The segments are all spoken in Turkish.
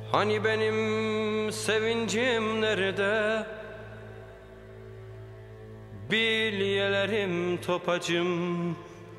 Hani benim sevincim nerede? Bilyelerim topacım.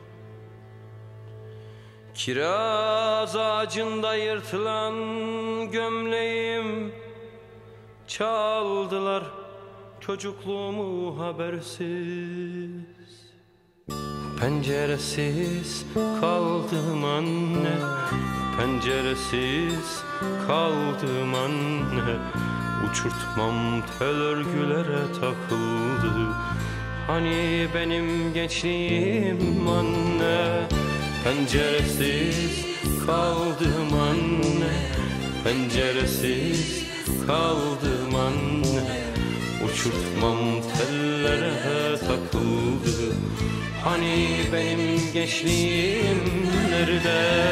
Kiraz ağacında yırtılan gömleğim. Çaldılar çocukluğumu habersiz. Penceresiz kaldım anne, penceresiz kaldım anne. Uçurtmam tel örgülere takıldı. Hani benim gençliğim anne. Penceresiz kaldım anne, penceresiz kaldım anne. Uçurtmam tellere takıldı. Hani benim gençliğim nerede?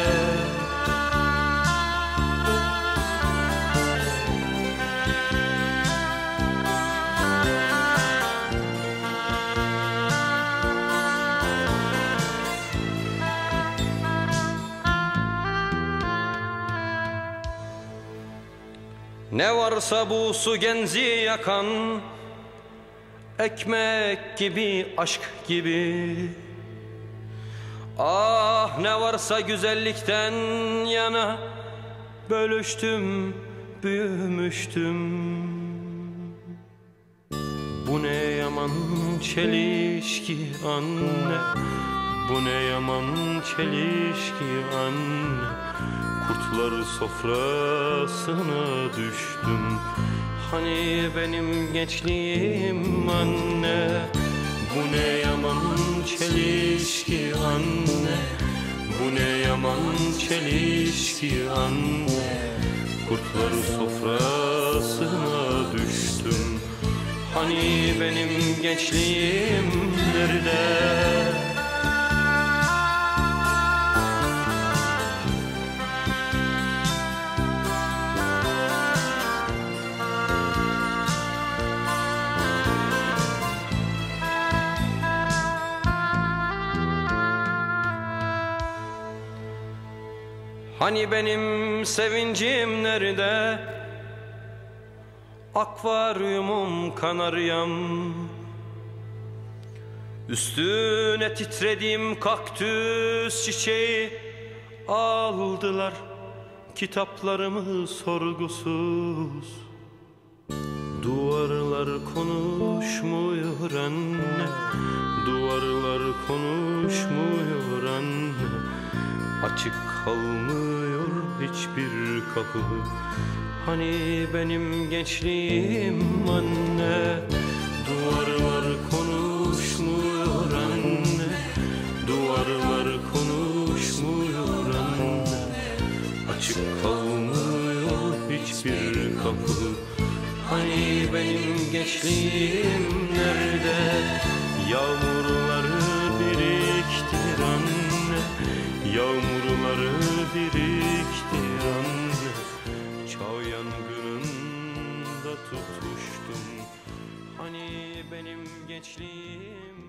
Ne varsa bu su genzi yakan, ekmek gibi, aşk gibi. Ah ne varsa güzellikten yana, bölüştüm, büyümüştüm. Bu ne yaman çelişki anne, bu ne yaman çelişki anne. Kurtlar sofrasına düştüm. Hani benim gençliğim anne. Bu ne yaman çelişki anne, bu ne yaman çelişki anne. Kurtlar sofrasına düştüm. Hani benim gençliğim nerede? Hani benim sevincim nerede? Akvaryumum kanaryam. Üstüne titrediğim kaktüs çiçeği. Aldılar kitaplarımı sorgusuz. Duvarlar konuşmuyor anne, duvarlar konuşmuyor anne. Açık kalmıyor hiçbir kapı. Hani benim gençliğim anne. Duvarlar konuşmuyor anne, duvarlar konuşmuyor anne. Açık kalmıyor hiçbir kapı. Hani benim gençliğim nerede? Yağmurları biriktir anne, yağmurları biriktir anne. Çağ yangınında tutuştum. Hani benim gençliğim